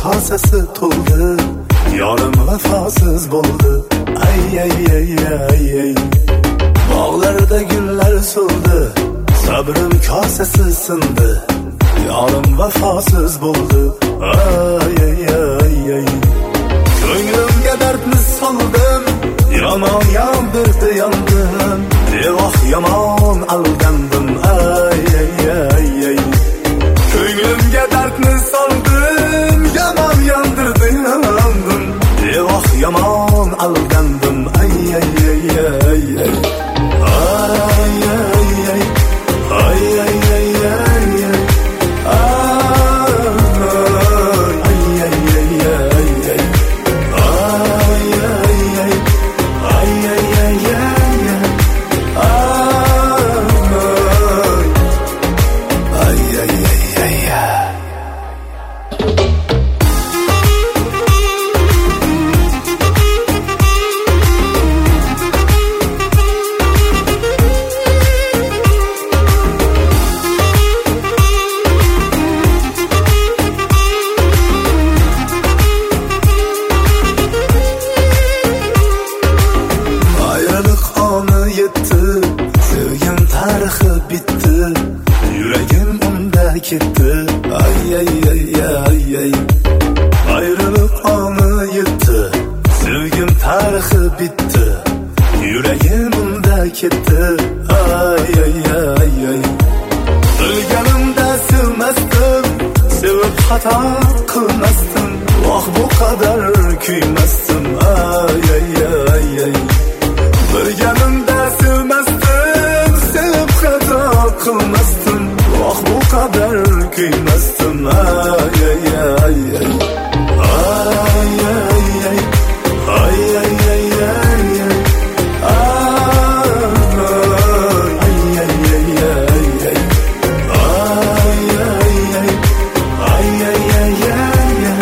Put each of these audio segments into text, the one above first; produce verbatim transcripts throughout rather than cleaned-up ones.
kosasi to'ldi, yorim vafosiz bo'ldi. Ay ay ay ay ay. Bog'larda gullar so'ldi, sabrim kosasi sindi, yorim vafosiz bo'ldi. Ay ay ay ay. Ko'nglimga dardni soldim, yomon yondirdi yondim, devoq yomon aldandim. Ay ay ay ay. Ko'nglimga dardni soldim, yomon yondirdi yondim, devoq yomon aldandim. Ay ay ay ay ay. Ay ay ay. Ay ay ay ay ay. Sevgim tarixi bitdi, yuragim unda ketdi. Ay ay ay ay ay. Ayrılık anı yetdi, sevgim tarixi bitdi, yuragim unda ketdi. Ay ay ay ay. Bilganimda sevmasdim, sevib xato qilmasdim, voh bu qadar kuymasdim. Ay ay ay ay. Bilganimda sevmasdim, sevib xato qilmasdim, voh bu qadar kuymasdim. Ay ay ay ay. Ay ay ay. Ay ay ay ay ay. Ay ay ay ay ay. Ay ay ay. Ay ay ay ay ay.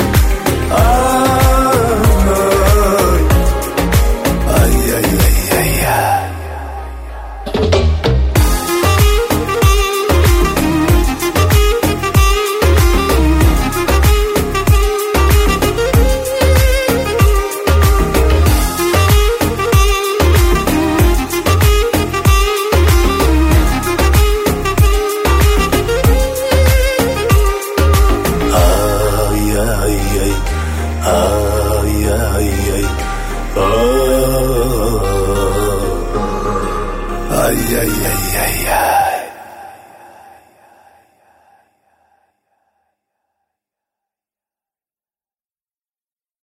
Ay ay ay ay ay. Ay ay ay. Ay ay ay ay ay.